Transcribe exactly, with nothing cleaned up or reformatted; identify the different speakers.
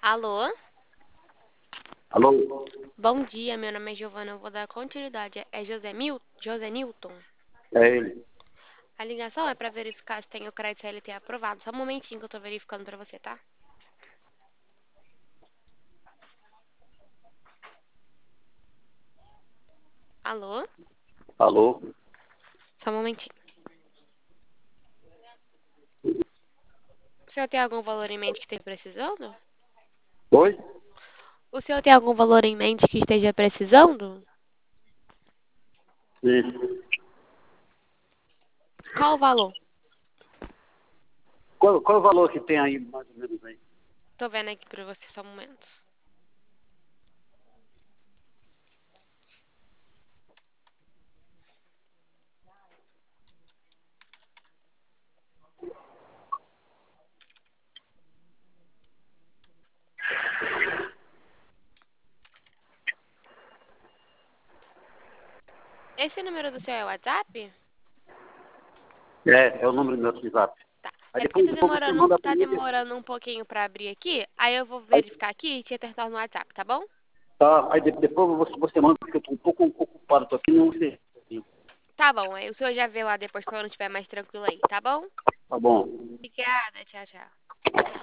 Speaker 1: Alô?
Speaker 2: Alô?
Speaker 1: Bom dia, meu nome é Giovana, eu vou dar continuidade. É José, Mil... José Newton?
Speaker 2: É ele.
Speaker 1: A ligação é para verificar se tem o crédito C L T aprovado. Só um momentinho que eu tô verificando para você, tá? Alô?
Speaker 2: Alô?
Speaker 1: Só um momentinho. O senhor tem algum valor em mente que esteja precisando?
Speaker 2: Oi?
Speaker 1: O senhor tem algum valor em mente que esteja precisando?
Speaker 2: Sim.
Speaker 1: Qual o valor?
Speaker 2: Qual, qual é o valor que tem aí, mais ou menos aí?
Speaker 1: Tô vendo aqui para você, só um momento. Esse número do seu é o WhatsApp?
Speaker 2: É, é o número do meu WhatsApp.
Speaker 1: Tá.
Speaker 2: Aí
Speaker 1: É porque
Speaker 2: depois,
Speaker 1: tá
Speaker 2: depois você
Speaker 1: demorando,
Speaker 2: manda pra
Speaker 1: tá
Speaker 2: mim.
Speaker 1: demorando um pouquinho para abrir aqui. Aí eu vou
Speaker 2: Aí,
Speaker 1: verificar aqui e te retorno no WhatsApp, tá bom?
Speaker 2: tá, aí de- depois você, você manda, porque eu tô um pouco ocupado, tô aqui não sei.
Speaker 1: Tá bom, aí o senhor já vê lá depois quando estiver mais tranquilo aí, tá bom?
Speaker 2: Tá bom.
Speaker 1: Obrigada, tchau, tchau.